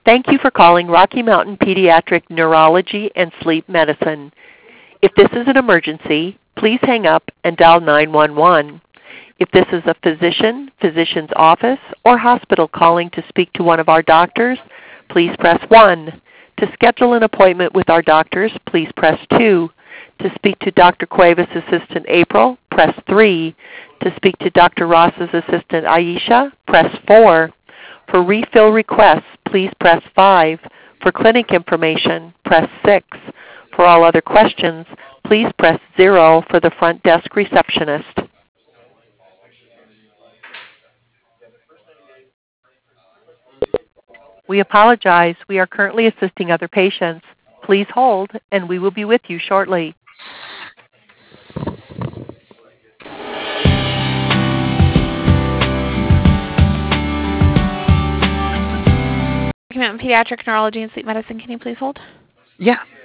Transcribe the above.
Thank you for calling Rocky Mountain Pediatric Neurology and Sleep Medicine. If this is an emergency, please hang up and dial 911. If this is a physician, physician's office, or hospital calling to speak to one of our doctors, please press 1. To schedule an appointment with our doctors, please press 2. To speak to Dr. Cuevas' assistant April, press 3. To speak to Dr. Ross's assistant Aisha, press 4. For refill requests, please press 5. For clinic information, press 6. For all other questions, please press 0 for the front desk receptionist. We apologize. We are currently assisting other patients. Please hold, and we will be with you shortly. Rocky Mountain Pediatric Neurology and Sleep Medicine. Can you please hold? Yeah.